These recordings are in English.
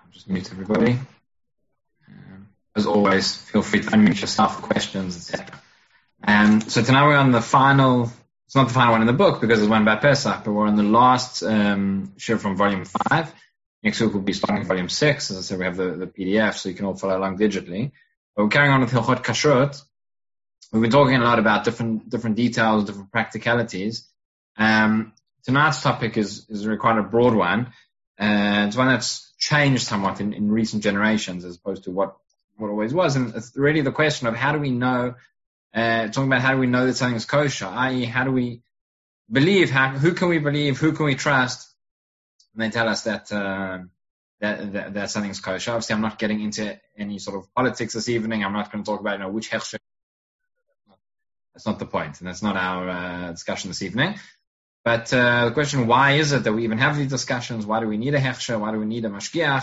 just mute everybody. As always, feel free to unmute yourself for questions, etc. So tonight we're on the final, it's not the final one in the book because it's one about Pesach, but we're on the last shir from volume 5. Next week we'll be starting volume 6. As I said, we have the PDF, so you can all follow along digitally. But we're carrying on with Hilchot Kashrut. We've been talking a lot about different details, different practicalities. Tonight's topic is really quite a broad one. It's one that's changed somewhat in recent generations as opposed to what always was. And it's really the question of how do we know, talking about how do we know that something is kosher, i.e. how do we believe, who can we believe, who can we trust when they tell us that something is kosher. Obviously, I'm not getting into any sort of politics this evening. I'm not going to talk about, which hechsher. That's not the point, and that's not our discussion this evening. But the question, why is it that we even have these discussions? Why do we need a hechsher? Why do we need a mashgiach?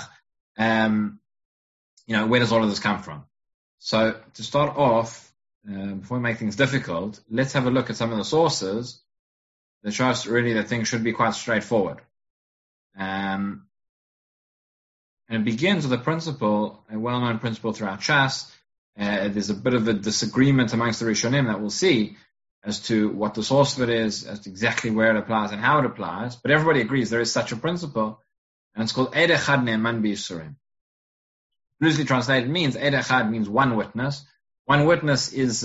Where does all of this come from? So to start off, before we make things difficult, let's have a look at some of the sources that show us really that things should be quite straightforward. And it begins with a principle, a well-known principle throughout Shas. There's a bit of a disagreement amongst the Rishonim that we'll see as to what the source of it is, as to exactly where it applies and how it applies. But everybody agrees there is such a principle, and it's called Eid Echad Ne'eman B'Yisurim. Loosely translated means Eid Echad means one witness. One witness is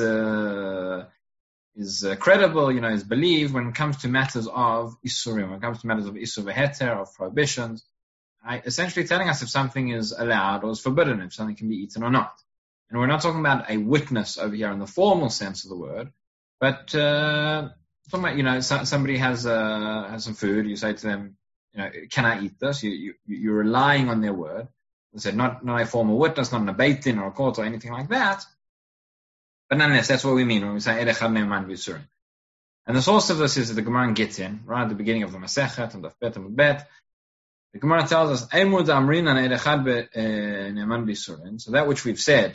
credible, is believed when it comes to matters of Isurim, when it comes to matters of Isur V'Heter, of prohibitions, essentially telling us if something is allowed or is forbidden, if something can be eaten or not. And we're not talking about a witness over here in the formal sense of the word, but talking about, somebody has some food, you say to them, can I eat this? You're relying on their word. I said, not a formal witness, not in a beit din or a court or anything like that. But nonetheless, that's what we mean when we say Eid Echad Ne'eman B'Yisurim. And the source of this is the Gemara in Gittin, right at the beginning of the Masechet, and the Bet and the Bet. The Gemara tells us, Eimud Amrin an Eid Echad Ne'eman B'Yisurim. So that which we've said,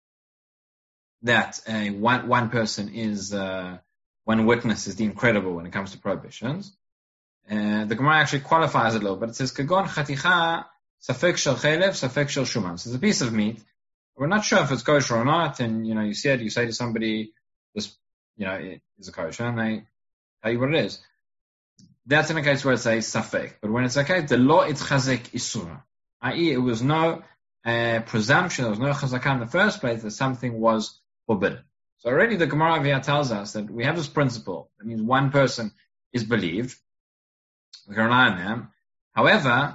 that one person is, one witness is deemed credible when it comes to prohibitions. The Gemara actually qualifies it a little, but it says, Kagon Chaticha Safek Shel Chelev, Safek Shel Shuman. So it's a piece of meat. We're not sure if it's kosher or not, and you say to somebody, this, it is a kosher, and they tell you what it is. That's in a case where it's a safek. But when it's a case, the law it's chazek isura, i.e., it was no presumption, there was no chazakah in the first place that something was forbidden. So already the Gemara here tells us that we have this principle. That means one person is believed. We can rely on them. However,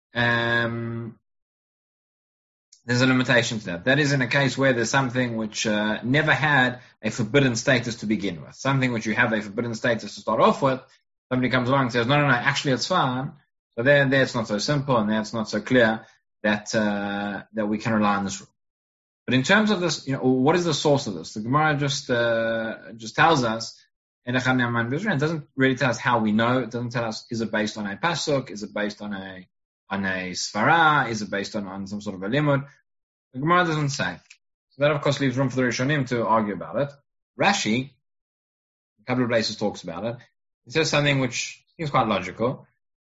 there's a limitation to that. That is in a case where there's something which never had a forbidden status to begin with. Something which you have a forbidden status to start off with. Somebody comes along and says, no, actually it's fine. So there it's not so simple, and there it's not so clear that we can rely on this rule. But in terms of this, what is the source of this? The Gemara just tells us, it doesn't really tell us how we know. It doesn't tell us, is it based on a pasuk? Is it based on a svara? Is it based on some sort of a limud? The Gemara doesn't say. So that, of course, leaves room for the Rishonim to argue about it. Rashi, a couple of places, talks about it. He says something which seems quite logical.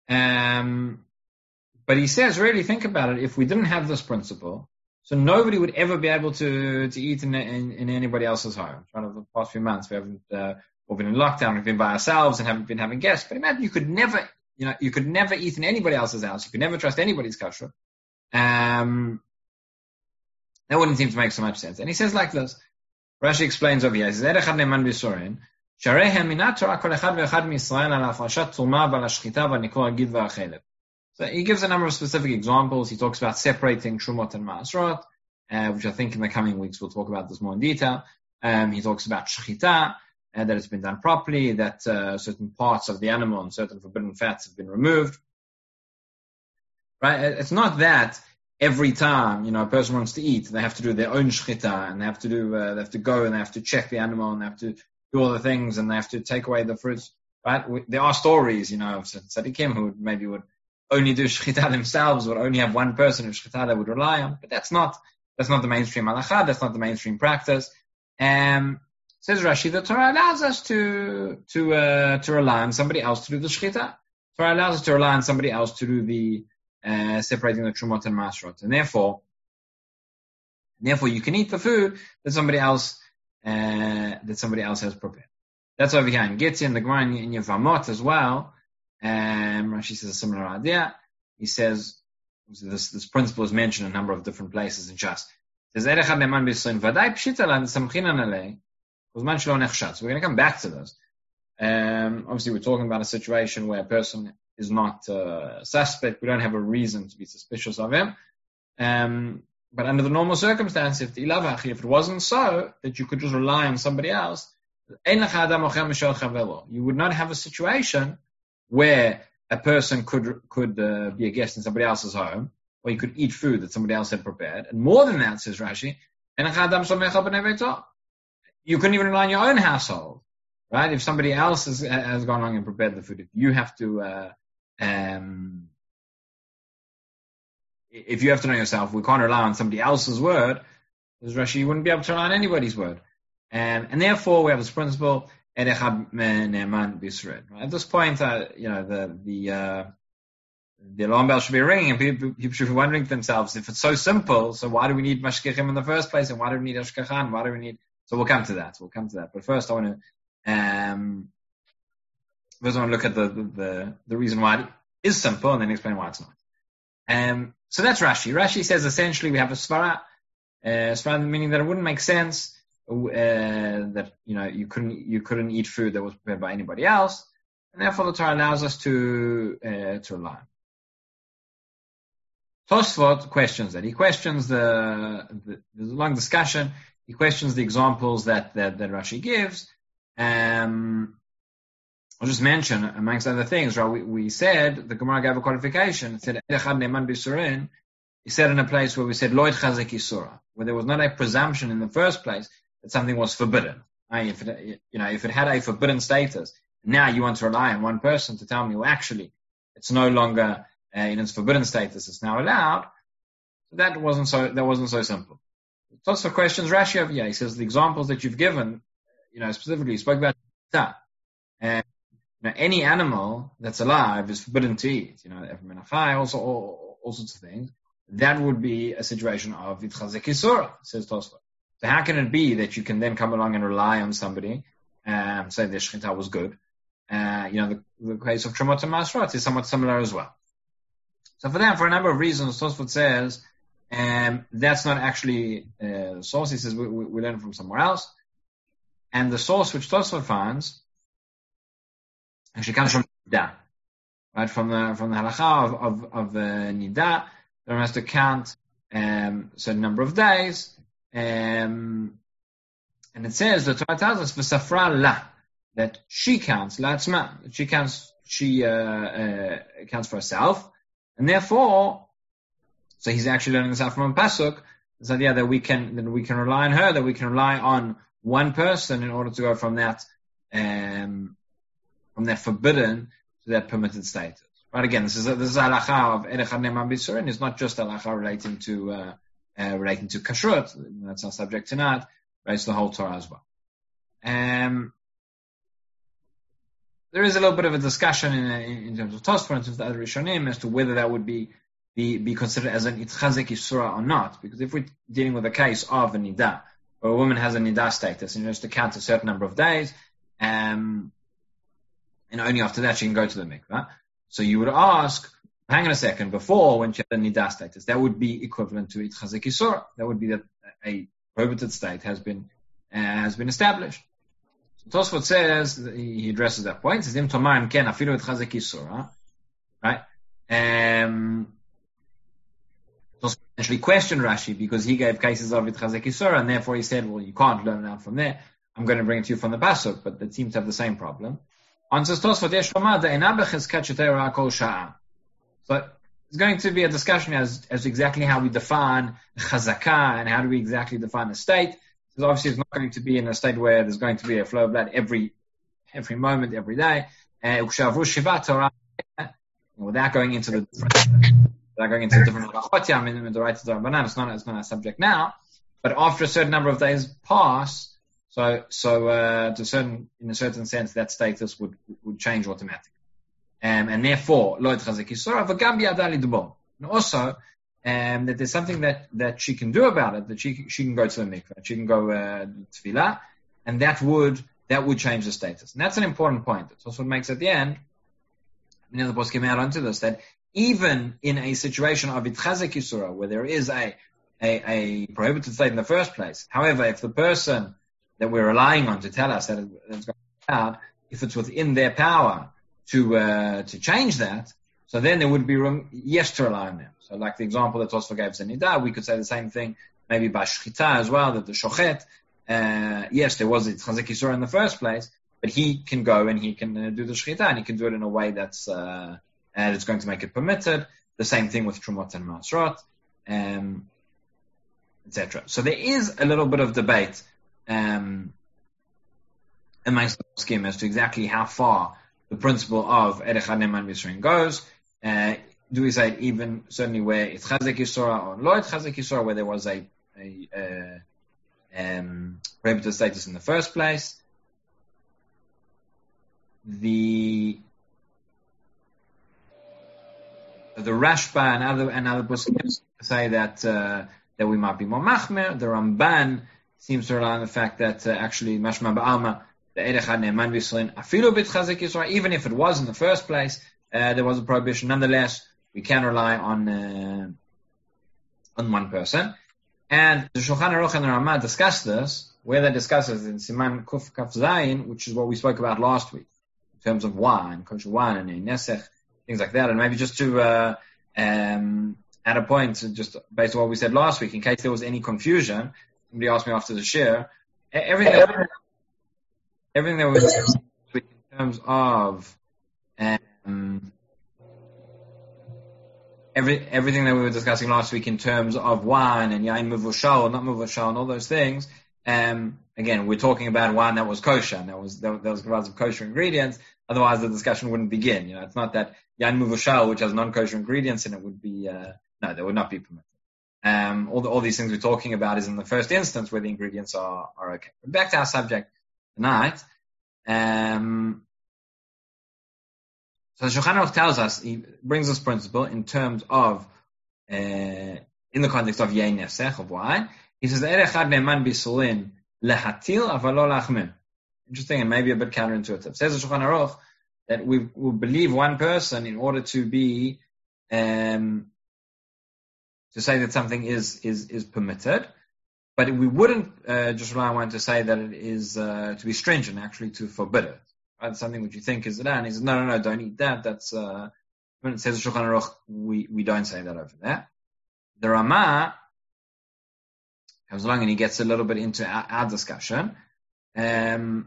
But he says, really think about it, if we didn't have this principle, so nobody would ever be able to eat in anybody else's home. Right, over the past few months, we haven't all been in lockdown, we've been by ourselves and haven't been having guests. But imagine you could never eat in anybody else's house. You could never trust anybody's kashrut. That wouldn't seem to make so much sense. And he says like this. Rashi explains over here. He says, Eid Echad Ne'eman B'Yisurim, Sharehem minat Torah kol echad ve'echad miYisrael al hafrashat tumah v'al hashchita v'nikor hagid v'achelev. So he gives a number of specific examples. He talks about separating Trumot and Ma'asrot, which I think in the coming weeks we'll talk about this more in detail. He talks about shechita, that it's been done properly, that certain parts of the animal and certain forbidden fats have been removed. Right? It's not that every time, a person wants to eat, they have to do their own shechita, and they have to go and they have to check the animal, and they have to do all the things, and they have to take away the fruits. Right? There are stories, of tzaddikim who would only do shechita themselves, would only have one person who shechita they would rely on. But that's not the mainstream halakha, that's not the mainstream practice. Says Rashi, the Torah allows us to rely on somebody else to do the shechita. Torah allows us to rely on somebody else to do the separating the Trumot and Masrot. And therefore you can eat the food that somebody else has prepared. That's over here in Gitzi, and the Gemara in Yevamot as well. Rashi says a similar idea. He says this principle is mentioned in a number of different places in Shas. It says Erechad Ne'eman B'Yisrael Vadai Pshita Lan Samchinan Alei Kozman Shelo Nechshat. So we're going to come back to this. Obviously, we're talking about a situation where a person is not suspect. We don't have a reason to be suspicious of him. But under the normal circumstance, if it wasn't so, that you could just rely on somebody else, you would not have a situation where a person could be a guest in somebody else's home, or you could eat food that somebody else had prepared. And more than that, says Rashi, you couldn't even rely on your own household, right? If somebody else has gone along and prepared the food, if you have to know yourself, we can't rely on somebody else's word, because Rashi, you wouldn't be able to rely on anybody's word. And therefore, we have this principle, Erechad Ne'eman B'Yisrael. At this point, the alarm bell should be ringing, and people should be wondering to themselves, if it's so simple, so why do we need mashgichim in the first place, and why do we need ashkachan? Why do we need? So we'll come to that. But first, I want to look at the reason why it is simple, and then explain why it's not. So that's Rashi. Rashi says essentially we have a svara, meaning that it wouldn't make sense that you couldn't eat food that was prepared by anybody else, and therefore the Torah allows us to rely. Tosfot questions that. He questions there's a long discussion. He questions the examples that Rashi gives. I'll just mention, amongst other things, right, we said, the Gemara gave a qualification. It said, Erechad Ne'eman B'Yisrael. He said in a place where we said, Lo Yitchazek Yisura, where there was not a presumption in the first place that something was forbidden. If it had a forbidden status, now you want to rely on one person to tell me, well, actually, it's no longer in its forbidden status, it's now allowed. So that wasn't so simple. Lots of questions. Rashi over here, he says, the examples that you've given, specifically, you spoke about that. Any animal that's alive is forbidden to eat. Also all sorts of things. That would be a situation of Yitchazek Yisura, says Tosfot. So how can it be that you can then come along and rely on somebody and say the shechita was good? The case of Trumot and Masrot is somewhat similar as well. So for a number of reasons, Tosfot says that's not actually the source. He says we learn from somewhere else. And the source which Tosfot finds actually comes from Nida, right? From the halacha of Nida, there has to count certain number of days, and it says the Torah tells us v'safra la, that she counts la'atzma, she counts for herself, and therefore, so he's actually learning this out from a pasuk. This idea that we can rely on her, that we can rely on one person in order to go from that forbidden to that permitted status. Right? Again, this is a halacha of Erechad Ne'eman B'Yisrael, and it's not just a halacha relating to kashrut. That's our subject tonight. Relates to the whole Torah as well. There is a little bit of a discussion in terms of Tosfot, in terms of the other Rishonim, as to whether that would be considered as an Yitchazek Yisura or not. Because if we're dealing with a case of a Nida, where a woman has a Nida status and has to count a certain number of days, and only after that she can go to the mikveh. So you would ask, hang on a second, before when she had a Nida status, that would be equivalent to Yitchazek Yisura. That would be that a prohibited state has been established. So Tosfot says, he addresses that point, says, right? Tosfot actually questioned Rashi because he gave cases of Yitchazek Yisura, and therefore he said, well, you can't learn it out from there. I'm going to bring it to you from the pasuk, but they seem to have the same problem. Answers Tosfot, so it's going to be a discussion as to exactly how we define chazakah and how do we exactly define a state. Because obviously it's not going to be in a state where there's going to be a flow of blood every moment, every day. Without going into the different halachot, I mean, the right to the Rabbanan, it's not our subject now. But after a certain number of days pass, so in a certain sense, that status would change automatically. And therefore, lo yitchazek yisura, v'gam biyada lidbo. And also, that there's something that she can do about it, that she can go to the mikveh, she can go to tefillah, and that would change the status. And that's an important point. That's also what makes at the end, many of the poskim add onto this, that even in a situation of itchazek yisura, where there is a prohibited state in the first place, however, if the person that we're relying on to tell us that it's going out, if it's within their power to change that, so then there would be room, yes, to rely on them. So like the example that Tosfot gave us in Nida, we could say the same thing maybe by Shchita as well, that the Shochet, yes, there was Itchazek Yisur in the first place, but he can go and he can do the Shchita, and he can do it in a way that's going to make it permitted. The same thing with Trumot and Masrot, etc. So there is a little bit of debate amongst the scheme as to exactly how far the principle of Erech HaNeman B'Yisrael goes. Do we say even certainly where it's Chazek Yisora or Lo Chazek Yisora, where there was a prohibited status in the first place? The Rashba and other poskim say that we might be more machmer. The Ramban seems to rely on the fact that actually mashma ba'alma the Erech HaNeman B'Yisrael afilu b'Chazek Yisora, even if it was in the first place, there was a prohibition. Nonetheless, we can rely on one person. And the Shulchan Aruch and the Ramah discuss this, where they discuss it in Siman Kuf Kaf Zayin, which is what we spoke about last week, in terms of wine, kosher wine, and nesech, things like that. And maybe just to add a point, just based on what we said last week, in case there was any confusion, somebody asked me after the share, everything that we discussed last week in terms of everything that we were discussing last week in terms of wine and yain muvushal or not muvushal and all those things. Again, we're talking about wine that was kosher, and there was lots of kosher ingredients. Otherwise, the discussion wouldn't begin. It's not that yain muvushal, which has non-kosher ingredients in it, would be no, they would not be permitted. All these things we're talking about is in the first instance where the ingredients are okay. But back to our subject tonight. So the Shulchan Aruch tells us, he brings this principle in terms of, in the context of yain nesech, of wine. He says, Erech HaNeman B'Yisrael lehatil aval lo lachmir. Interesting and maybe a bit counterintuitive. Says the Shulchan Aruch that we will believe one person in order to be, to say that something is permitted, but we wouldn't just rely on one to say that it is to be stringent, actually to forbid it. Right? Something which you think is that, and he says, no, don't eat that. That's when it says Shulchan Aruch, we don't say that over there. The Ramah comes along and he gets a little bit into our discussion. We're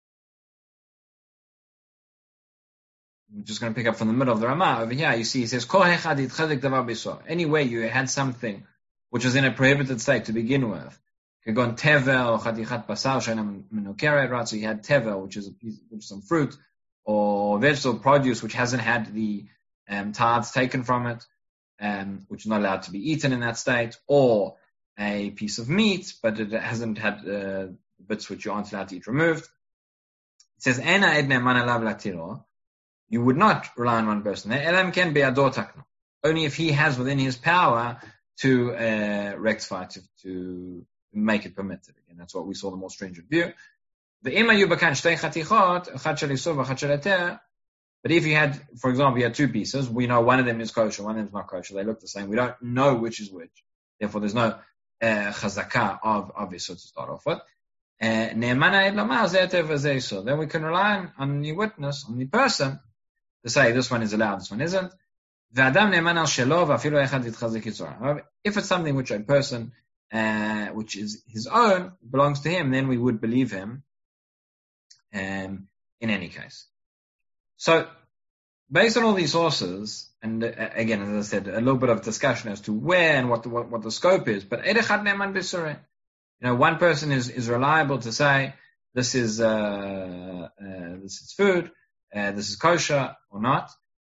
just going to pick up from the middle of the Ramah over here. You see, he says, anyway, you had something which was in a prohibited state to begin with. So you had tevel, which is some fruit or vegetable produce which hasn't had the tads taken from it, which is not allowed to be eaten in that state, or a piece of meat, but it hasn't had bits which you aren't allowed to eat removed. It says, you would not rely on one person. Only if he has within his power to rectify, to make it permitted. Again, that's what we saw, the more stringent view. But if you had, for example, you had two pieces, we know one of them is kosher, one of them is not kosher. They look the same. We don't know which is which. Therefore, there's no chazakah of this to start off with. Then we can rely on the witness, on the person, to say this one is allowed, this one isn't. However, if it's something which a person, which is his own, belongs to him, then we would believe him in any case. So, based on all these sources, and again, as I said, a little bit of discussion as to where and what the scope is, but Erech HaNeman B'Yisrael, one person is reliable to say this is food, this is kosher or not.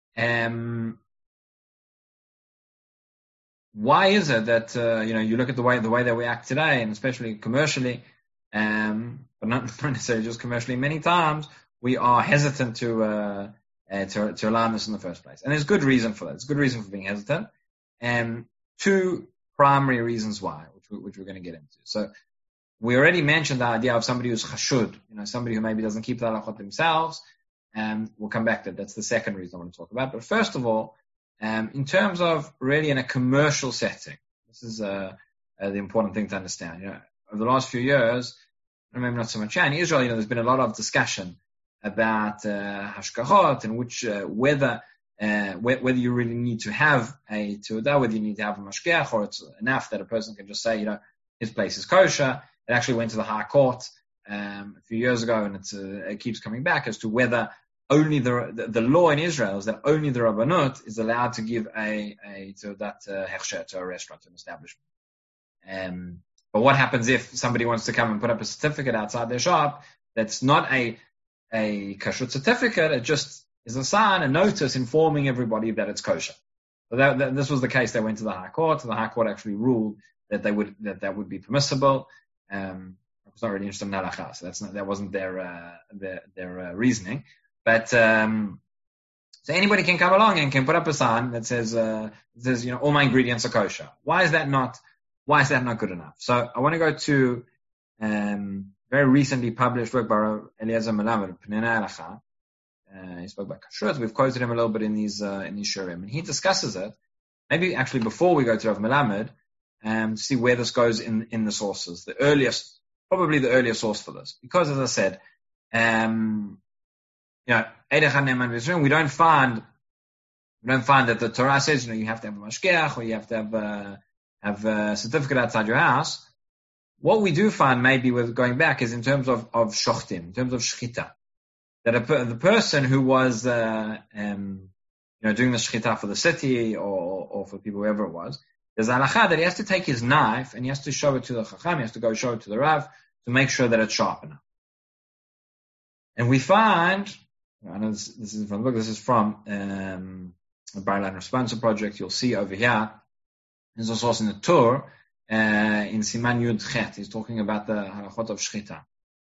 Why is it that you look at the way that we act today, and especially commercially, but not necessarily just commercially, many times we are hesitant to allow this in the first place, and there's good reason for that. There's good reason for being hesitant. two primary reasons why, which we're going to get into. So we already mentioned the idea of somebody who's chashud, somebody who maybe doesn't keep the halachot themselves. We'll come back to that. That's the second reason I want to talk about. But first of all, in terms of really in a commercial setting, this is the important thing to understand. Over the last few years, maybe not so much in Israel, there's been a lot of discussion about hashgachot and which whether you really need to have a teudah, whether you need to have a mashgiach, or it's enough that a person can just say, his place is kosher. It actually went to the High Court a few years ago, and it keeps coming back as to whether only the law in Israel is that only the Rabbanut is allowed to give a teudat hechsher to a restaurant, to an establishment. But what happens if somebody wants to come and put up a certificate outside their shop that's not a kashrut certificate? It just is a sign, a notice informing everybody that it's kosher. So this was the case. They went to the High Court. The High Court actually ruled that that would be permissible. I was not really interested in halakha, so that wasn't their reasoning. But so anybody can come along and can put up a sign that says all my ingredients are kosher. Why is that not good enough? So I want to go to very recently published work by Eliezer Melamed, Pnei Halacha. He spoke about kashrut. We've quoted him a little bit in these shurim, and he discusses it. Maybe actually before we go to Rav Melamed, to see where this goes in the sources. Probably the earliest source for this, because as I said, we don't find that the Torah says you have to have a mashgiach or you have to have a certificate outside your house. What we do find, maybe with going back, is in terms of shochtim, in terms of shchita, that the person who was doing the shchita for the city or for people, whoever it was, there's a halakha that he has to take his knife and he has to show it to the chacham, he has to go show it to the rav to make sure that it's sharp enough. And we find, I know this is from the book, this is from the Bar-Ilan Responsa project. You'll see over here, there's a source in the Torah, in Siman Yud Chet, he's talking about the halachot of shchita.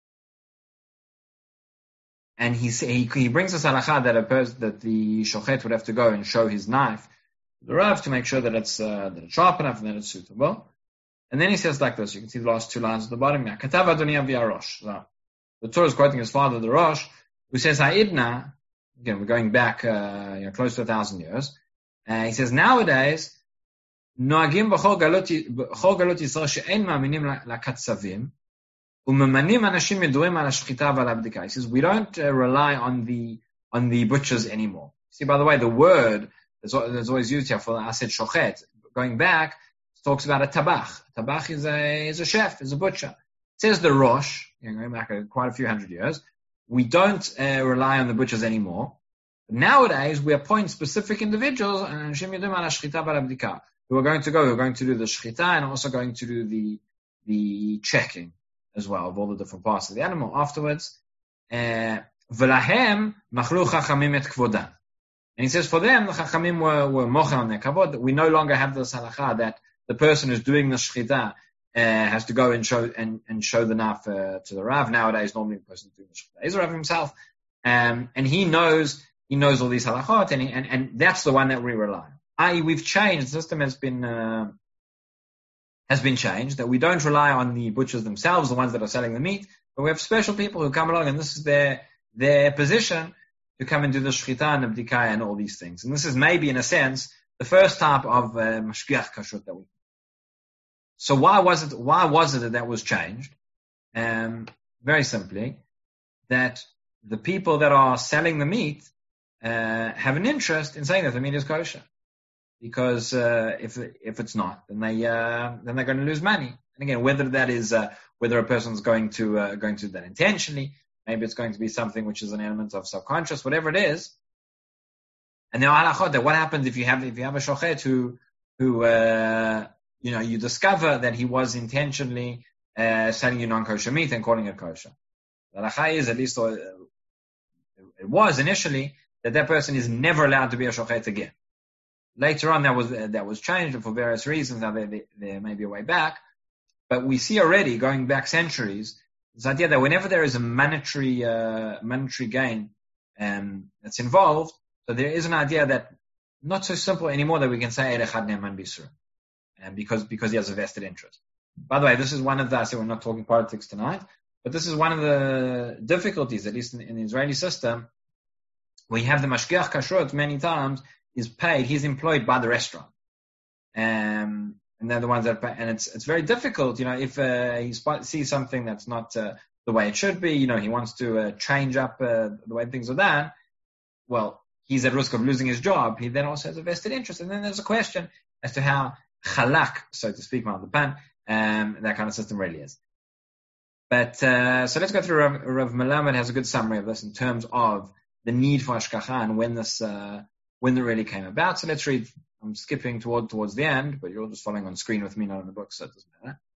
And he brings us halakha that the shochet would have to go and show his knife to the rav to make sure that it's sharp enough and that it's suitable. And then he says like this. You can see the last two lines at the bottom now. Katav Adoni Avi Arosh. So the Torah is quoting his father, the Rosh, who says Ha'idna. Again, we're going back close to 1,000 years. He says nowadays noagim b'chol galot Yisrael she'en ma'aminim lakatzavim. He says we don't rely on the butchers anymore. See, by the way, the word that's always used here for I said shochet. Going back, it talks about a tabach. A tabach is a chef, is a butcher. It says the Rosh, going back quite a few hundred years. We don't rely on the butchers anymore. But nowadays, we appoint specific individuals who are going to do the shchita and also going to do the checking as well of all the different parts of the animal afterwards. And he says for them, the chachamim were mochel on their kavod, that we no longer have this halakha that the person who's doing the shchita has to go and show the knife to the rav. Nowadays, normally the person doing the shchita is the rav himself, and he knows all these halachot, and that's the one that we rely on. I.e., we've changed. The system has been changed, that we don't rely on the butchers themselves, the ones that are selling the meat, but we have special people who come along, and this is their position to come and do the shchita and the bdika and all these things. And this is maybe, in a sense, the first type of mashgiach kashrut that we. So why was it that was changed? Very simply, that the people that are selling the meat have an interest in saying that the meat is kosher. Because if it's not, then they're going to lose money. And again, whether that is whether a person's going to do that intentionally, maybe it's going to be something which is an element of subconscious, whatever it is. And there are halachot that what happens if you have a shochet who you discover that he was intentionally selling you non-kosher meat and calling it kosher. The halacha is, at least it was initially, that person is never allowed to be a shochet again. Later on, that was changed, and for various reasons, now there may be a way back. But we see already, going back centuries, this idea that whenever there is a monetary gain that's involved, so there is an idea that not so simple anymore that we can say Echad Ne'eman B'Yisrael, and because he has a vested interest. By the way, this is one of the, I say we're not talking politics tonight, but this is one of the difficulties, at least in the Israeli system. We have the mashgiach kashrut many times is paid, he's employed by the restaurant. And they're the ones that pay, and it's very difficult, if he sees something that's not the way it should be, he wants to change up the way things are done, well, he's at risk of losing his job. He then also has a vested interest. And then there's a question as to how chalak, so to speak, on the pan, that kind of system really is. But so let's go through. Rav Melamed has a good summary of this in terms of the need for hashgacha and when it really came about. So let's read. I'm skipping towards the end, but you're just following on screen with me, not in the book, so it doesn't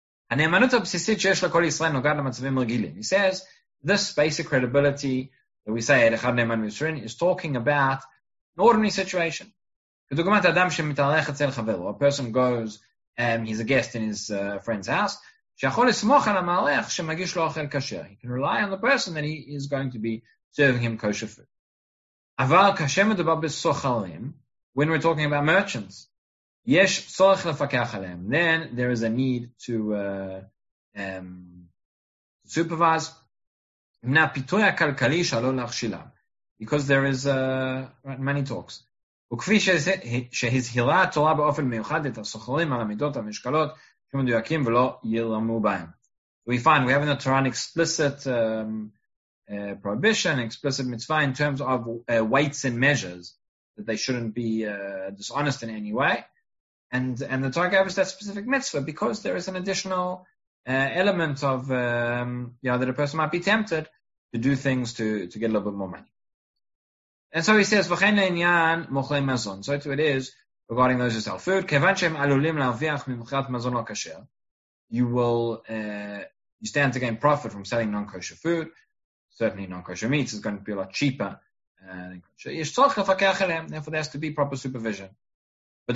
matter. He says this basic credibility that we say is talking about an ordinary situation. A person goes and he's a guest in his friend's house. He can rely on the person that he is going to be serving him kosher food. When we're talking about merchants, then there is a need to supervise. Because there is many talks. We find we have in the Torah an explicit prohibition, explicit mitzvah in terms of weights and measures, that they shouldn't be dishonest in any way. And the Torah gave us that specific mitzvah because there is an additional element of that a person might be tempted to do things to get a little bit more money. And so he says, so it is regarding those who sell food. You stand to gain profit from selling non-kosher food. Certainly non-kosher meats is going to be a lot cheaper than kosher. Therefore there has to be proper supervision. In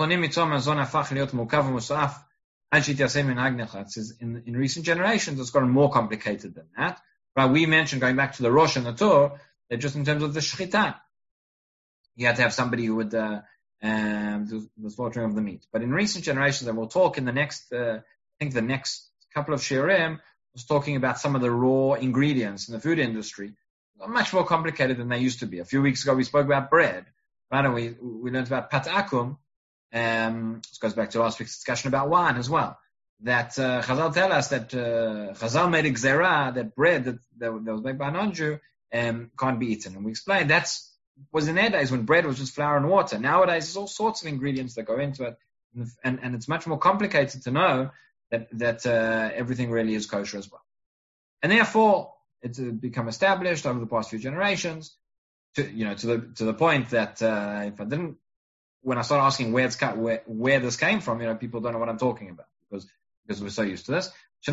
recent generations, it's gotten more complicated than that. Right? We mentioned, going back to the Rosh and the Tur, that just in terms of the shechita, you had to have somebody who would do the slaughtering of the meat. But in recent generations, and we'll talk in the next, I think the next couple of shiurim, was talking about some of the raw ingredients in the food industry. They're much more complicated than they used to be. A few weeks ago, we spoke about bread. Right? And we learned about pat akum. This goes back to last week's discussion about wine as well. That Chazal tell us that Chazal made a gzera, that bread that was made by a non-Jew can't be eaten. And we explained was in their days when bread was just flour and water. Nowadays, there's all sorts of ingredients that go into it, and it's much more complicated to know that everything really is kosher as well. And therefore, it's become established over the past few generations to the point that when I start asking where this came from, people don't know what I'm talking about because we're so used to this. So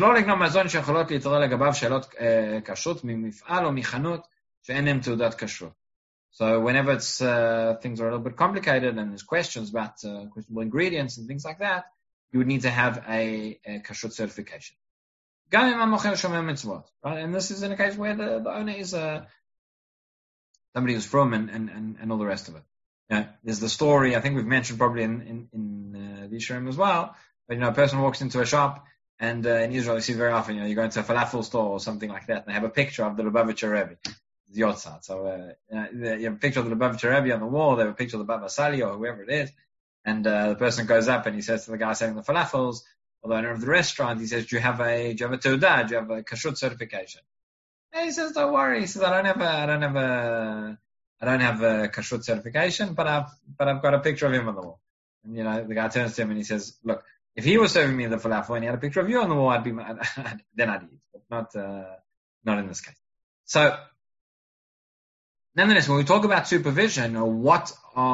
whenever it's things are a little bit complicated and there's questions about questionable ingredients and things like that, you would need to have a kashrut certification. Right? And this is in a case where the owner is somebody who's from and all the rest of it. There's the story, I think we've mentioned probably in the Yishurim as well, but a person walks into a shop, and in Israel you see very often, you go into a falafel store or something like that, and they have a picture of the Lubavitcher Rebbe, the Yotzat. So you have a picture of the Lubavitcher Rebbe on the wall, they have a picture of the Baba Sali or whoever it is, and the person goes up and he says to the guy selling the falafels, or the owner of the restaurant, he says, do you have a teudah? Do you have a kashrut certification? And he says, don't worry. He says, I don't have a kashrut certification, but I've got a picture of him on the wall. And the guy turns to him and he says, look, if he was serving me the falafel and he had a picture of you on the wall, then I'd eat, but not in this case. So, nonetheless, when we talk about supervision, or what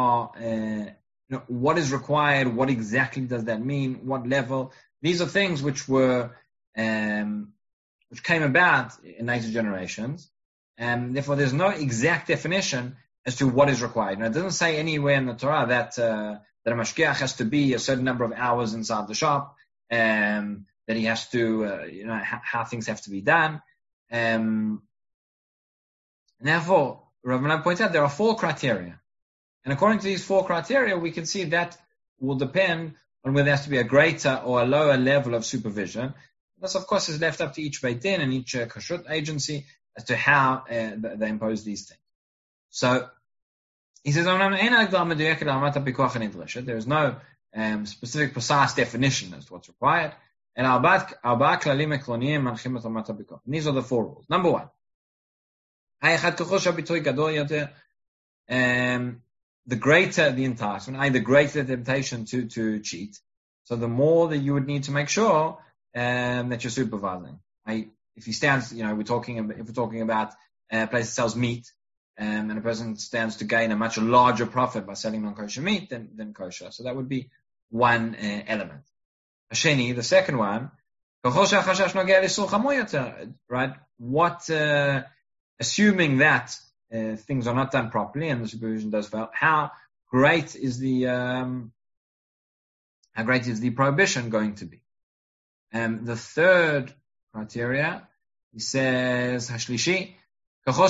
is required, what exactly does that mean, what level? These are things which were which came about in later generations, and therefore there's no exact definition as to what is required. It doesn't say anywhere in the Torah that a mashgiach has to be a certain number of hours inside the shop, that he has to, how things have to be done. And therefore, Rav Melan points out there are 4 criteria. And according to these 4 criteria, we can see that will depend on whether there has to be a greater or a lower level of supervision. This, of course, is left up to each Beit Din and each kashrut agency as to how they impose these things. So, he says, there is no specific, precise definition as to what's required. And these are the 4 rules. Number 1. The greater the enticement, the greater the temptation to cheat, so the more that you would need to make sure that you're supervising. If he stands, if we're talking about a place that sells meat, and a person stands to gain a much larger profit by selling non-kosher meat than kosher. So that would be one element. The second one, right? Assuming that things are not done properly and the supervision does fail, how great is the prohibition going to be? The third criteria, he says, Hashlishi, right?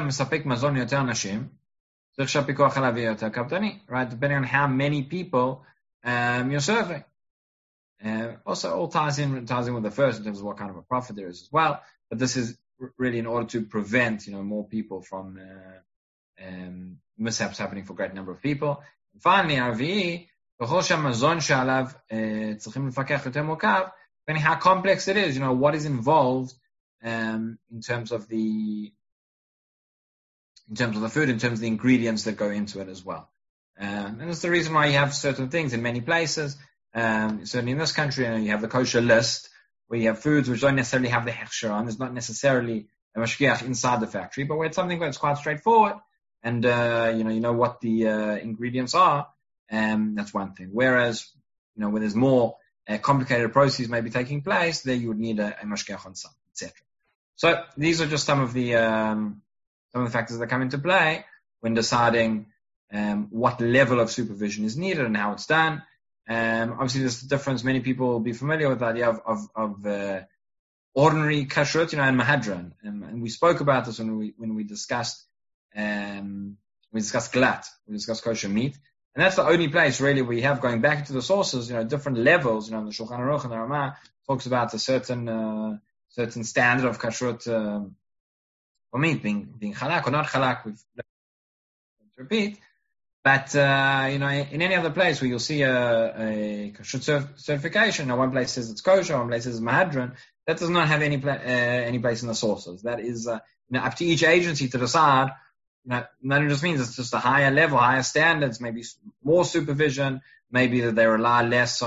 Depending on how many people you're serving. Also, all ties in with the first in terms of what kind of a profit there is as well. But this is really in order to prevent, more people from mishaps happening for a great number of people. And finally, RVE, depending how complex it is, what is involved in terms of the food, in terms of the ingredients that go into it as well. And that's the reason why you have certain things in many places. Certainly in this country, you have the kosher list, where you have foods which don't necessarily have the hechsher on. There's not necessarily a mashgiach inside the factory, but where it's something that's quite straightforward, and you know what the ingredients are, that's one thing. Whereas, when there's more complicated processes maybe taking place, there you would need a mashgiach on site, etc. So these are just some of the factors that come into play when deciding what level of supervision is needed and how it's done. Obviously, there's a difference. Many people will be familiar with the idea of ordinary kashrut, and mahadran. And we spoke about this when we discussed galat, we discussed kosher meat. And that's the only place really we have, going back to the sources, different levels. The Shulchan Aruch and the Ramah talks about a certain standard of kashrut for meat being halak or not halak. We've repeat. But, in any other place where you'll see a kashrut certification, one place says it's kosher, one place says it's mahadran, that does not have any place in the sources. That is, up to each agency to decide. That just means it's just a higher level, higher standards, maybe more supervision, maybe that they rely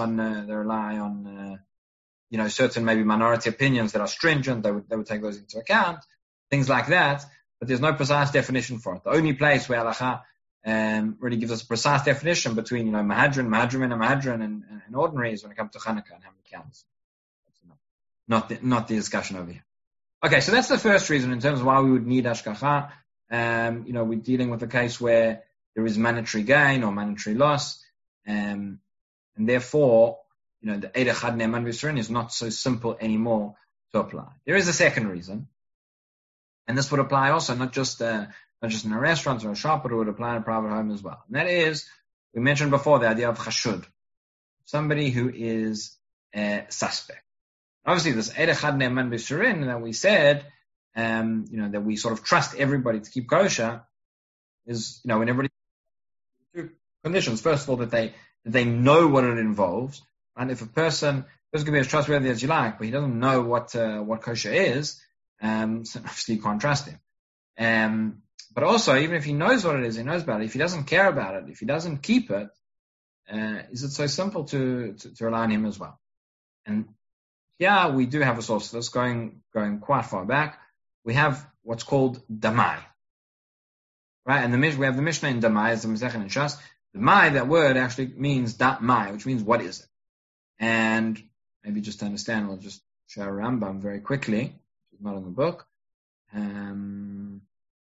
on certain maybe minority opinions that are stringent. They would take those into account, things like that. But there's no precise definition for it. The only place where halacha really gives us a precise definition between, mahadran and ordinary is when it comes to Chanukah and how many counts. Not the discussion over here. Okay, so that's the first reason in terms of why we would need hashgacha. We're dealing with a case where there is monetary gain or monetary loss, and therefore, the Eid Echad Ne'eman B'Yisrael is not so simple anymore to apply. There is a second reason, and this would apply also not just in a restaurant or a shop, but it would apply in a private home as well. And that is, we mentioned before, the idea of chashud, somebody who is suspect. Obviously, this Eid Echad Ne'eman B'Yisrael that we said, that we sort of trust everybody to keep kosher, is, when everybody, two conditions. First of all, that they know what it involves, and if a person can be as trustworthy as you like, but he doesn't know what kosher is, so obviously you can't trust him. But also, even if he knows what it is, he knows about it. If he doesn't care about it, if he doesn't keep it, is it so simple to rely on him as well? And yeah, we do have a source of this going quite far back. We have what's called damai, right? And we have the Mishnah in damai, as the Masechet in Shas. Damai, that word actually means damai, which means what is it? And maybe just to understand, we'll just share Rambam very quickly, which is not in the book. Rambam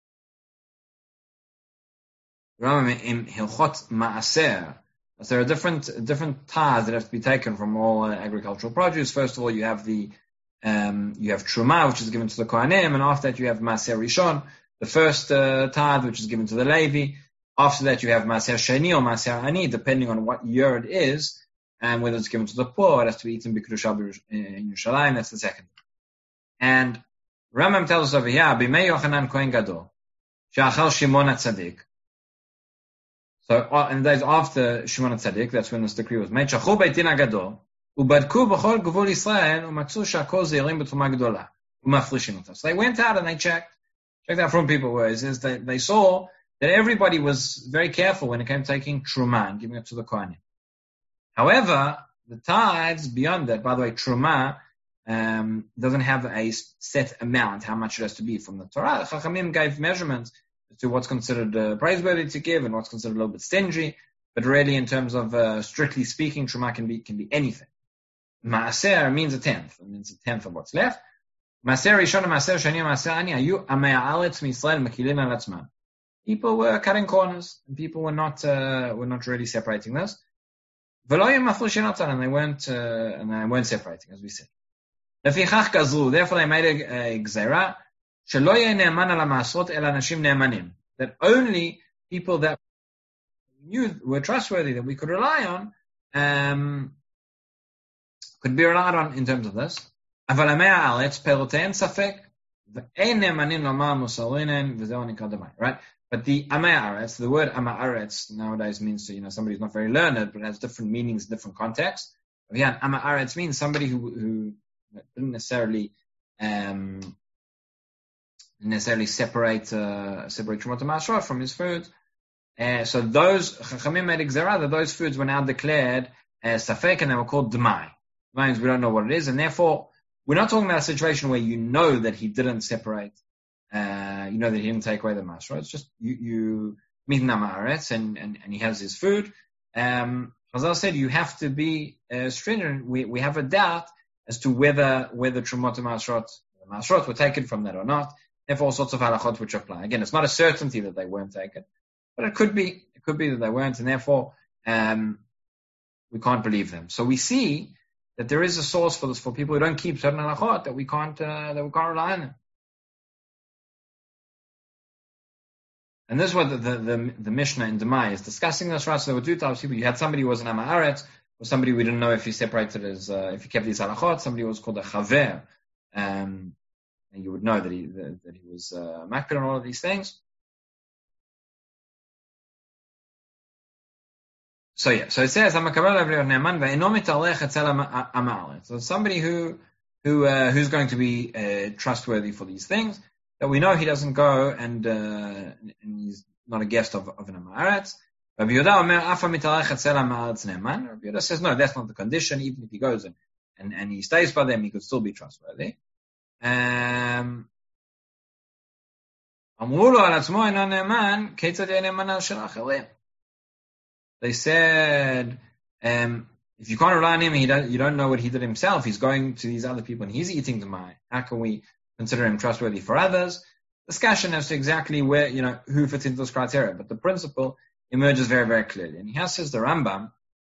in Hilchot Maaser. So there are different tithes that have to be taken from all agricultural produce. First of all, you have you have Truma, which is given to the Kohanim, and after that you have Maaser Rishon, the first tithe, which is given to the Levi. After that, you have Maaser Sheni or Maaser Ani, depending on what year it is, and whether it's given to the poor, it has to be eaten B'Kedusha in Yerushalayim. That's the second. And Rambam tells us over here, B'mei Yochanan Kohen Gadol, She'achal Shimon HaTzadik. So, in the days after Shimon HaTzadik, that's when this decree was made, Shachu Beit Din HaGadol, Ubadku B'chol Gvul Yisrael, Umatzu Shakol Zeirim B'Truma Gedola, Umafrishim Otas. So they went out and they checked out from people where it is, they saw that everybody was very careful when it came to taking Truma and giving it to the Kohanim. However, the tithes beyond that, by the way, Truma doesn't have a set amount, how much it has to be from the Torah. The Chachamim gave measurements to what's considered praiseworthy to give and what's considered a little bit stingy, but really in terms of strictly speaking, Truma can be anything. Maaser means a tenth. It means a tenth of what's left. Maaser Rishon, Maaser Shani, Maaser Ani, ayu amei haaretz miYisrael mekilin al atzman. People were cutting corners, and people were not really separating this. V'lo yem mafrishin otan, and they weren't separating, as we said. Lefichach gazru, therefore they made a gzeira, shelo yeh ne'eman al ha'maasrot el anashim ne'emanim, that only people that knew were trustworthy, that we could rely on, could be relied on in terms of this. Aval amei haaretz perotein safek, ve'ein ne'emanim lomar musarinen, v'zeo nikra demai, right? But the Ama'aretz, the word Ama'aretz nowadays means somebody who's not very learned, but has different meanings, different contexts. Again, Ama'aretz means somebody who didn't necessarily separate Trumot HaMa'asrot from his food. So those Chachamim made Gzerah that those foods were now declared as Safek, and they were called Demai. Demai means we don't know what it is, and therefore we're not talking about a situation where you know that he didn't separate. You know that he didn't take away the masra. It's just you meet Ama'aretz and he has his food. Chazal said you have to be stringent. We have a doubt as to whether Trumot HaMa'asrot were taken from that or not. Therefore, all sorts of halachot which apply. Again, it's not a certainty that they weren't taken, but it could be that they weren't, and therefore we can't believe them. So we see that there is a source for this for people who don't keep certain halachot that we can't rely on them. And this is what the Mishnah in Demai is discussing this, right? So there were two types of people. You had somebody who was an Ama'aretz, or somebody we didn't know if he separated if he kept these halachot. Somebody who was called a Chaver, and you would know that he was makpid on all of these things. So it says so somebody who's going to be trustworthy for these things, that we know he doesn't go and he's not a guest of an Ama'aretz. Rabbi Yehuda says, no, that's not the condition. Even if he goes and he stays by them, he could still be trustworthy. They said, if you can't rely on him, you don't know what he did himself. He's going to these other people and he's eating the mai. How can we consider him trustworthy for others? Discussion as to exactly where, who fits into this criteria, but the principle emerges very, very clearly. And here says the Rambam,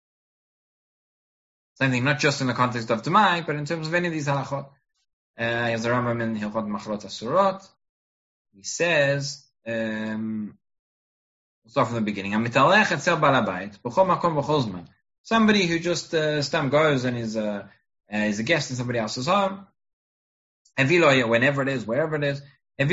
same thing, not just in the context of Demai, but in terms of any of these halachot. Here's the Rambam in Hilchot Machlot Asurot. He says, we'll start from the beginning. Somebody who just goes and is a guest in somebody else's home, whenever it is, wherever it is,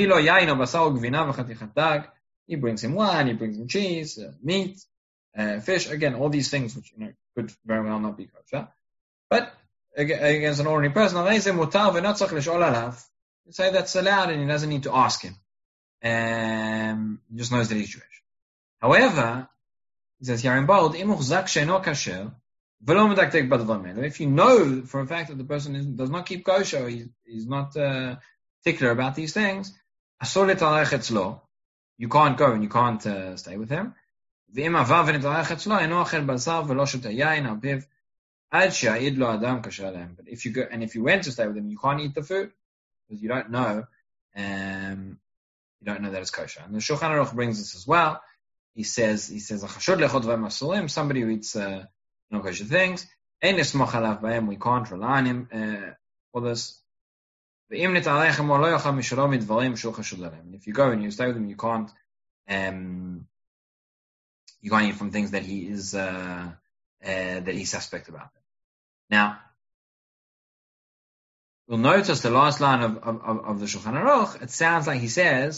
he brings him wine, he brings him cheese, meat, fish, again, all these things which could very well not be kosher. But against an ordinary person, they say that's allowed and he doesn't need to ask him. He just knows that he's Jewish. However, he says here in bold, if you know for a fact that the person does not keep kosher, he's not particular about these things, you can't go and you can't stay with him. But if you go and if you went to stay with him, you can't eat the food because you don't know that it's kosher. And the Shulchan Aruch brings this as well. He says somebody who eats non-kosher things, we can't rely on him for this. And if you go and you stay with him, you can't you can't eat from things that he is that he's suspect about them. Now, we'll notice the last line of the Shulchan Aruch. It sounds like he says,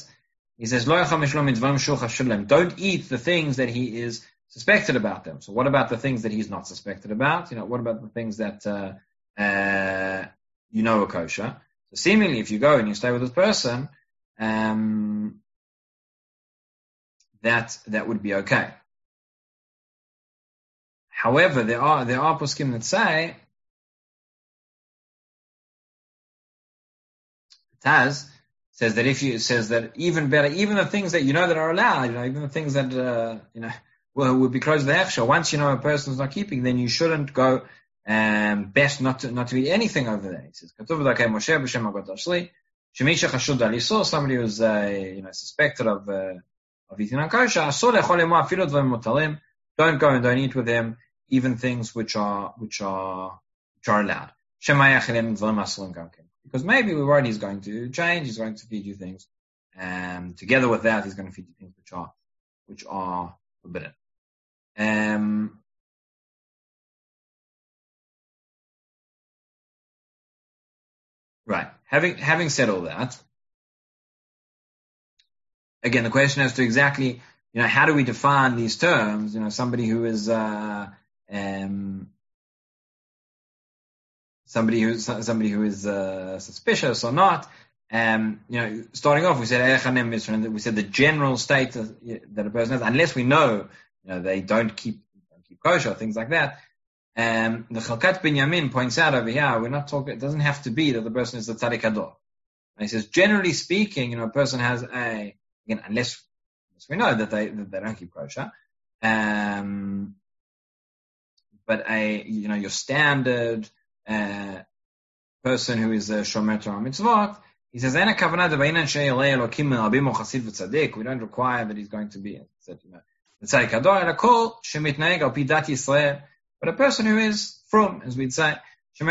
don't eat the things that he is suspected about them. So what about the things that he's not suspected about? What about the things that are kosher? So seemingly, if you go and you stay with this person, that would be okay. However, there are poskim that say Taz says that even better, even the things that that are allowed, even the things that would be close to the hechsher. Once a person's not keeping, then you shouldn't go. Best not to eat anything over there. He says, somebody who's suspected of eating unkosher, don't go and don't eat with him, even things which are allowed. Because maybe we're worried he's going to change, he's going to feed you things, and together with that, he's going to feed you things which are forbidden. Right. Having said all that, again, the question as to exactly, how do we define these terms? Somebody who is somebody who is suspicious or not. Starting off, we said the general state that a person has, unless we know, they don't keep kosher, things like that. The Chalkat Binyamin points out over here, we're not talking, it doesn't have to be that the person is the Tzaddik Hador. And he says, generally speaking, a person has unless we know that they don't keep kosher, but your standard person who is a Shomer Torah Mitzvot, he says, we don't require that he's going to be the Tzaddik Hador, but a person who is from, as we'd say, for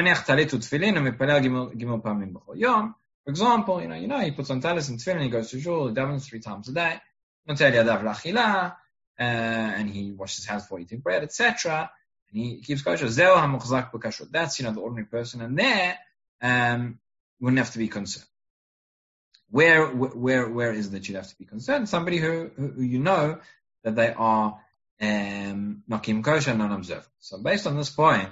example, he puts on talis and tefillin, he goes to shul, he davens 3 times a day, and he washes his hands before eating bread, etc. And he keeps kosher. That's the ordinary person, and there wouldn't have to be concerned. Where is that you'd have to be concerned? Somebody who that they are not keeping kosher, non-observant. So based on this point,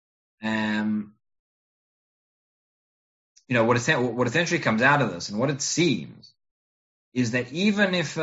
what essentially comes out of this, and what it seems, is that even if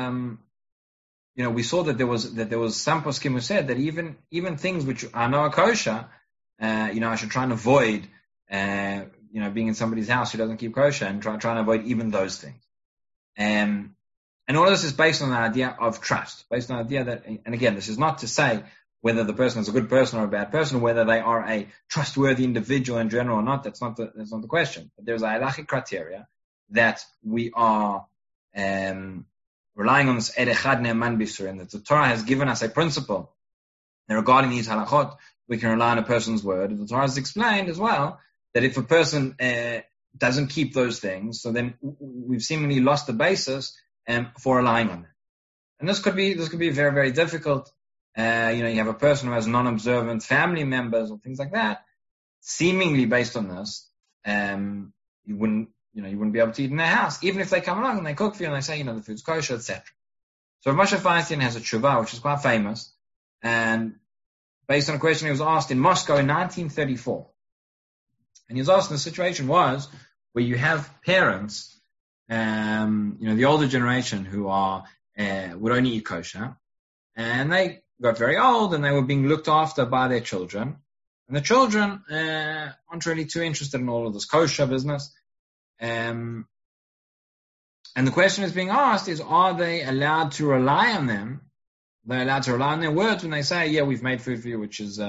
we saw that there was some poskim who said that even things which are not kosher, I should try and avoid being in somebody's house who doesn't keep kosher, and try and avoid even those things. And all of this is based on the idea of trust, based on the idea that, and again, this is not to say whether the person is a good person or a bad person, or whether they are a trustworthy individual in general or not. That's not the question. But there's a halachic criteria that we are relying on this Erechad Ne'eman B'Yisrael, and that the Torah has given us a principle that regarding these halachot, we can rely on a person's word. And the Torah has explained as well that if a person doesn't keep those things, so then we've seemingly lost the basis for relying on it. And this could be very, very difficult. You have a person who has non-observant family members or things like that. Seemingly based on this, you wouldn't be able to eat in their house, even if they come along and they cook for you and they say, the food's kosher, etc. So Moshe Feinstein has a tshuva, which is quite famous, and based on a question he was asked in Moscow in 1934. And he was asked, the situation was where you have parents, the older generation who are would only eat kosher, and they got very old and they were being looked after by their children, and the children aren't really too interested in all of this kosher business. And the question is being asked is, are they allowed to rely on them? They're allowed to rely on their words when they say, yeah, we've made food for you, which is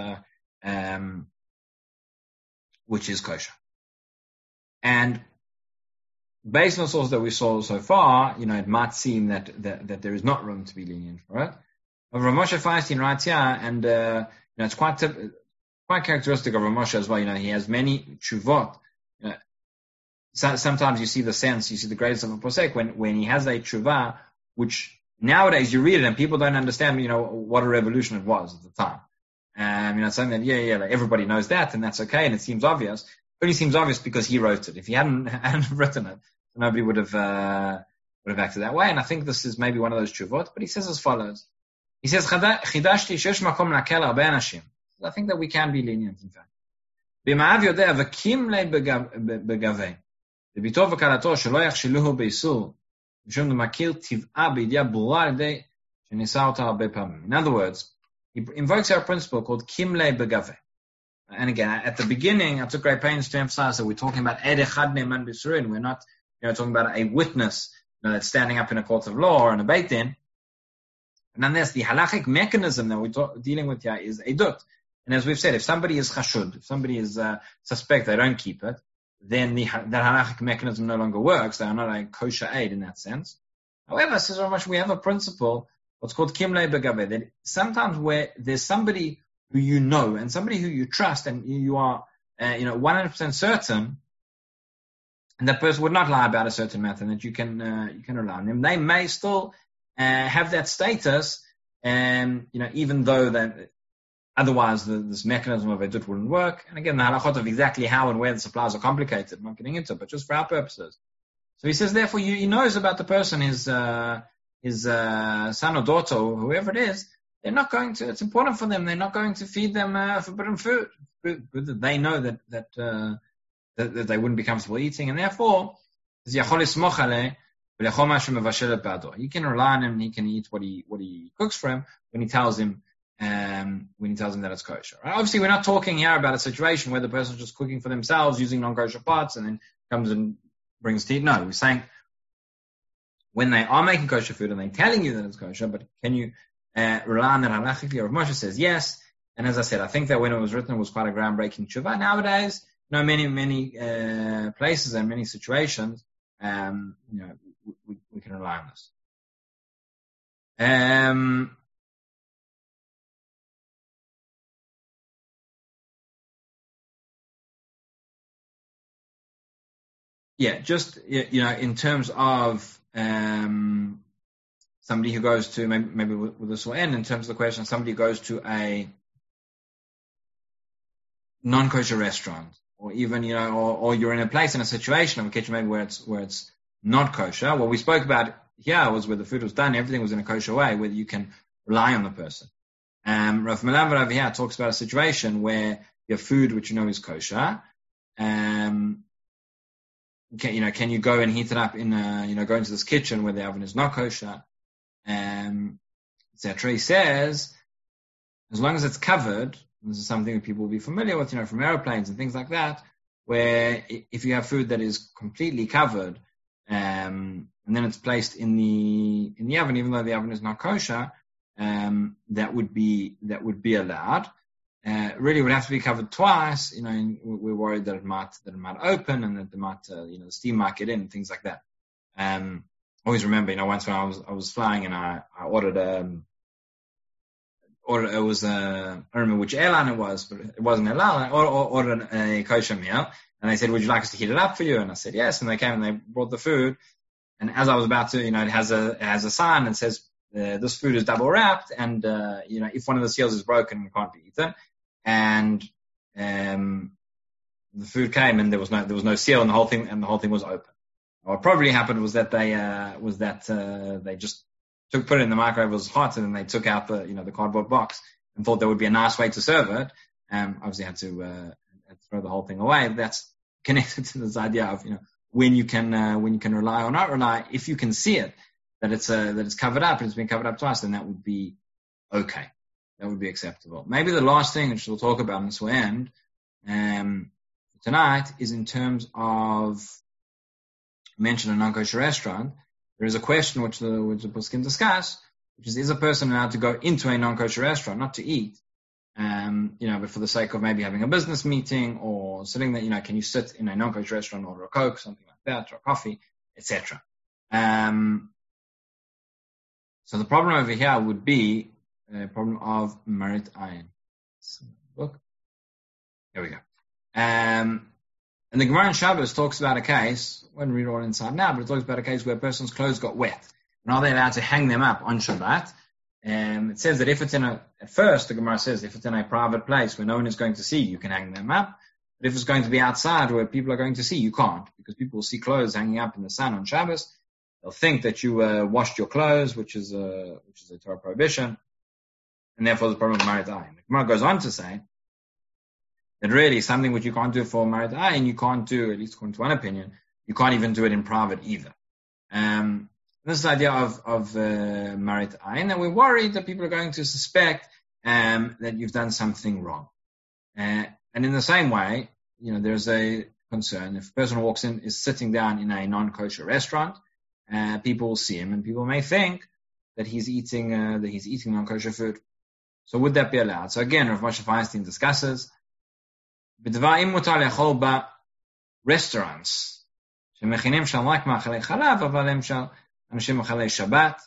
kosher. And based on the source that we saw so far, it might seem that there is not room to be lenient for it. But Rav Moshe Feinstein writes here, and it's quite characteristic of Rav Moshe as well. He has many tshuvot. Sometimes you see the greatness of a posek when he has a tshuva which Nowadays, you read it and people don't understand, what a revolution it was at the time. Something that, like everybody knows that, and that's okay, and it seems obvious. It only seems obvious because he wrote it. If he hadn't written it, nobody would have acted that way. And I think this is maybe one of those chuvot. But he says as follows. He says, "Chidashti shesh makom lakel harbe anashim." I think that we can be lenient, in fact. B'ma'av yodeh v'kim le begaveh. B'bito v'kalato shelo yachshiluhu beisur. Mishum d'makir tiv'a b'idya bura l'idei shenisa ota harbe pamim. In other words, he invokes our principle called kim le begaveh. And again, at the beginning, I took great pains to emphasize that we're talking about ed echad ne'eman b'Yisrael. We're not, talking about a witness that's standing up in a court of law or in a beit din. And nonetheless, the halachic mechanism that we're dealing with here is edut. And as we've said, if somebody is chashud, if somebody is suspect, they don't keep it, then that halachic mechanism no longer works. They are not a kosher aid in that sense. However, says Ramash, we have a principle, what's called kimlei begaveh, that sometimes where there's somebody who you know and somebody who you trust and you are, 100% certain, and that person would not lie about a certain matter, and that you can rely on them. They may still have that status, even though that otherwise this mechanism of edut wouldn't work. And again, the halachot of exactly how and where the supplies are complicated, I'm not getting into it, but just for our purposes. So he says, therefore, he knows about the person, his son or daughter, or whoever it is. They're not going to. It's important for them. They're not going to feed them forbidden food. They know that they wouldn't be comfortable eating, and therefore, he can rely on him. And he can eat what he cooks for him when he tells him that it's kosher. Right? Obviously, we're not talking here about a situation where the person's just cooking for themselves using non-kosher pots and then comes and brings tea. No, we're saying when they are making kosher food and they're telling you that it's kosher, but can you rely on that halachically? Rav Moshe says yes. And as I said, I think that when it was written, it was quite a groundbreaking tshuva. Nowadays, many places and many situations, we can rely on this. In terms of somebody who goes to, maybe with this will end, in terms of the question, somebody goes to a non-kosher restaurant, or even, or you're in a place, in a situation of a kitchen maybe where it's not kosher. What we spoke about here was where the food was done, everything was in a kosher way, whether you can rely on the person. Rav Melamed over here talks about a situation where you have food which is kosher. Can you go and heat it up in go into this kitchen where the oven is not kosher, etc. He says, as long as it's covered, this is something that people will be familiar with, from airplanes and things like that, where if you have food that is completely covered, and then it's placed in the oven, even though the oven is not kosher, that would be allowed. Really would have to be covered twice, we're worried that it might open and that the steam might get in and things like that. Always remember, once when I was flying and I ordered I don't remember which airline it was, but it wasn't an airline. I ordered a kosher meal, and they said, would you like us to heat it up for you? And I said, yes. And they came and they brought the food. And as I was about to, it has a sign and says, this food is double wrapped, and, if one of the seals is broken, it can't be eaten. And, the food came and there was no seal, and the whole thing was open. What probably happened was that they just put it in the microwave, it was hot, and then they took out the cardboard box and thought there would be a nice way to serve it. Obviously had to throw the whole thing away. That's connected to this idea of, when you can rely or not rely. If you can see it, that it's covered up and it's been covered up twice, then that would be okay. That would be acceptable. Maybe the last thing, which we'll talk about, and this will end, tonight, is in terms of mention a non-kosher restaurant. There is a question which the poskim discuss, which is a person allowed to go into a non-kosher restaurant, not to eat, but for the sake of maybe having a business meeting or sitting there, can you sit in a non-kosher restaurant, order a Coke, something like that, or a coffee, etc. So the problem over here would be a problem of Marit Ayin. Look. Here we go. And the Gemara in Shabbos talks about a case, I won't read it all inside now, but it talks about a case where a person's clothes got wet. And are they allowed to hang them up on Shabbat? It says that if it's at first, the Gemara says, if it's in a private place where no one is going to see, you can hang them up. But if it's going to be outside where people are going to see, you can't, because people will see clothes hanging up in the sun on Shabbos. They'll think that you washed your clothes, which is a Torah prohibition, and therefore the problem of Marit Ayin. The Gemara goes on to say that really something which you can't do for Marit Ayin, you can't do, at least according to one opinion, you can't even do it in private either. This is the idea of Marit Ayin, that we're worried that people are going to suspect that you've done something wrong. And in the same way, there's a concern if a person walks in, is sitting down in a non-kosher restaurant, people will see him and people may think that he's eating non-kosher food. So would that be allowed? So again, Rav Moshe Feinstein discusses restaurants שמכינים שם רק מאכלי חלב, אבל הם שם אנשים מאכלי שבת.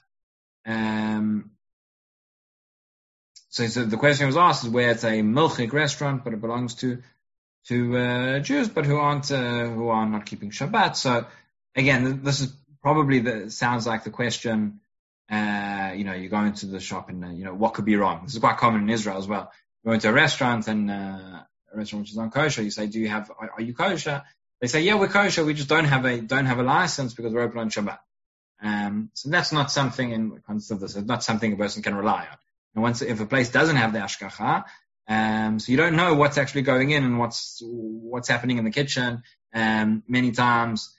So the question was asked is where it's a milchik restaurant, but it belongs to Jews, but who are not keeping Shabbat. So again, this is probably sounds like the question. You go into the shop and what could be wrong. This is quite common in Israel as well. You go into a restaurant and a restaurant which is non-kosher. You say, are you kosher? They say, yeah, we're kosher. We just don't have a license because we're open on Shabbat. So that's not something in the context of this. It's not something a person can rely on. And if a place doesn't have the ashkacha, so you don't know what's actually going in and what's happening in the kitchen. Many times,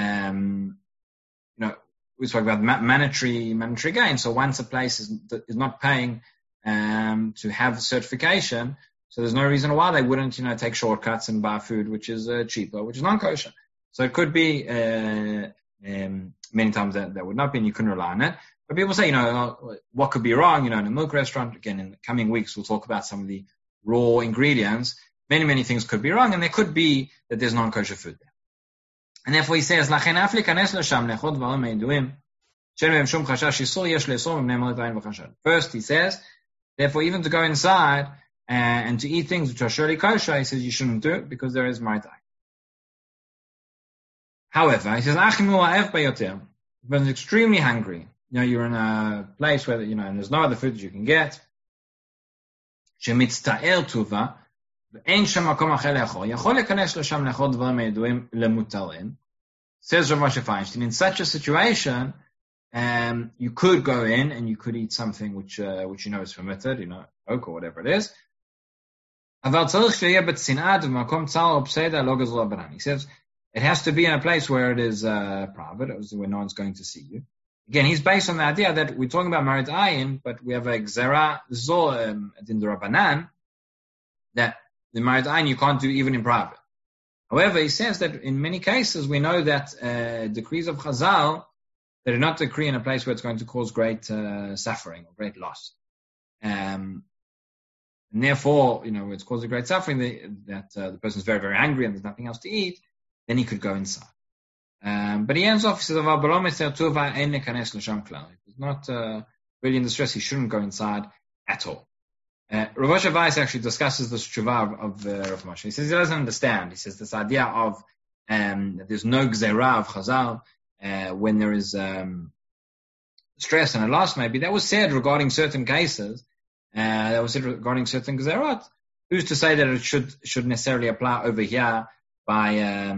we spoke about monetary gain. So once a place is not paying to have certification, so there's no reason why they wouldn't take shortcuts and buy food which is cheaper, which is non-kosher. So it could be many times that would not be, and you couldn't rely on it. But people say, what could be wrong? In a milk restaurant, again, in the coming weeks, we'll talk about some of the raw ingredients. Many, many things could be wrong, and there could be that there's non-kosher food there. And therefore he says, first he says, therefore even to go inside and to eat things which are surely kosher, he says you shouldn't do it because there is Marit Ayin. However, he says, if one's extremely hungry, you're in a place where, and there's no other food that you can get, שמצטער טובה, ואין שם מקום אחר לאכול, יכול להיכנס לשם לאכול דברים הידועים למותרים. Says Rav Moshe Feinstein, in such a situation, you could go in and you could eat something which is permitted, oak or whatever it is. אבל צריך שיהיה בצנעה ובמקום צר או בסדר לא גזרו רבנן. He says, it has to be in a place where it is private, where no one's going to see you. Again, he's based on the idea that we're talking about Marit Ayin, but we have a Gzera Zol in the Rabbanan, that the Marit Ayin you can't do even in private. However, he says that in many cases we know that decrees of Chazal, they do not decree in a place where it's going to cause great suffering or great loss. And therefore, where it's causing great suffering, that the person is very, very hungry and there's nothing else to eat, then he could go inside. But he ends off, he says, if he's not really in distress, he shouldn't go inside at all. Rav Moshe Weiss actually discusses this tshuva of Rav Moshe. He says he doesn't understand. He says this idea of that there's no gzera of Chazal when there is stress and a loss, maybe. That was said regarding certain cases. That was said regarding certain gzerot. Who's to say that it should necessarily apply over here by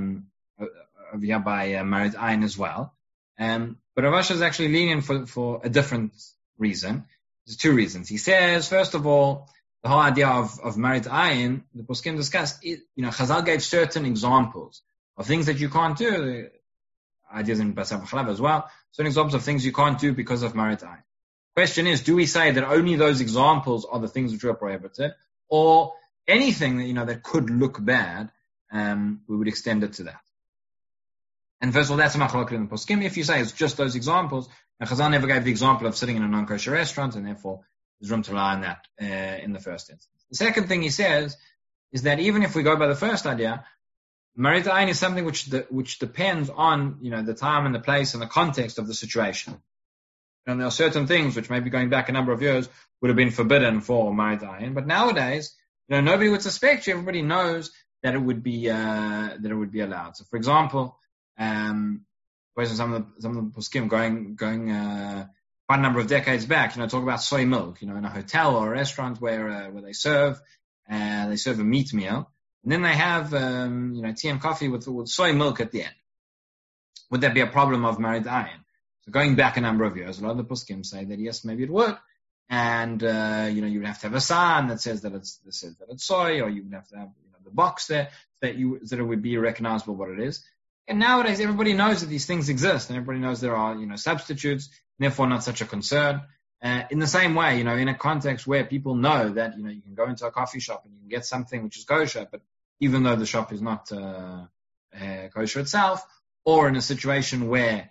Marit Ayin as well. But Rav Moshe is actually lenient for a different reason. There's two reasons. He says, first of all, the whole idea of Marit Ayin, the Poskim discussed, Chazal gave certain examples of things that you can't do. The ideas in Basar B'Chalav as well. Certain examples of things you can't do because of Marit Ayin. Question is, do we say that only those examples are the things which are prohibited, or anything that that could look bad, we would extend it to that? And first of all, that's a machlok in the poskim. If you say it's just those examples, and Chazal never gave the example of sitting in a non-kosher restaurant, and therefore there's room to rely on that in the first instance. The second thing he says is that even if we go by the first idea, Marit Ayin is something which depends on the time and the place and the context of the situation. And there are certain things which maybe going back a number of years would have been forbidden for Marit Ayin, but nowadays nobody would suspect you. Everybody knows that it would be allowed. So, for example, whereas some of the poskim going quite a number of decades back, talk about soy milk, in a hotel or a restaurant where they serve a meat meal, and then they have tea and coffee with soy milk at the end. Would that be a problem of Marit Ayin? So going back a number of years, a lot of the poskim say that yes, maybe it would, and you would have to have a sign that says that it's soy, or you would have to have the box there that it would be recognizable what it is. And nowadays, everybody knows that these things exist, and everybody knows there are substitutes, therefore not such a concern. In the same way, in a context where people know that you can go into a coffee shop and you can get something which is kosher, but even though the shop is not kosher itself, or in a situation where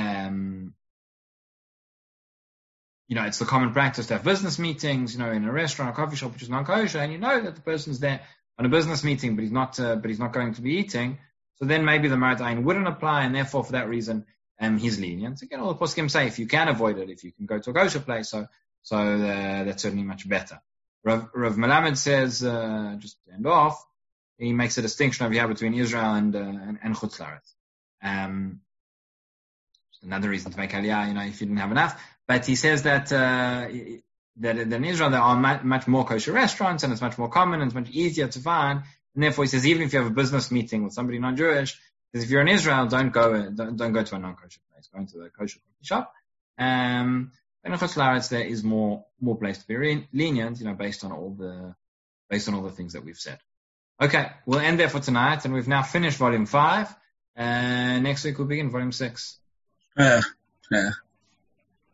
it's the common practice to have business meetings, in a restaurant or coffee shop which is not kosher, and you know that the person's there on a business meeting, but he's not going to be eating. So then maybe the Marit Ayin wouldn't apply, and therefore for that reason, he's lenient. Again, all the poskim say if you can avoid it, if you can go to a kosher place, so that's certainly much better. Rav Melamed says, just to end off, he makes a distinction over here between Israel and Chutz La'aretz. Another reason to make aliyah, if you didn't have enough. But he says that in Israel there are much more kosher restaurants, and it's much more common and it's much easier to find. And therefore, he says even if you have a business meeting with somebody non-Jewish, because if you're in Israel, don't go to a non-kosher place. Go into the kosher coffee shop. And in Chutz La'aretz there is more place to be lenient, based on all the things that we've said. Okay, we'll end there for tonight, and we've now finished volume 5. Next week we'll begin volume 6. Yeah.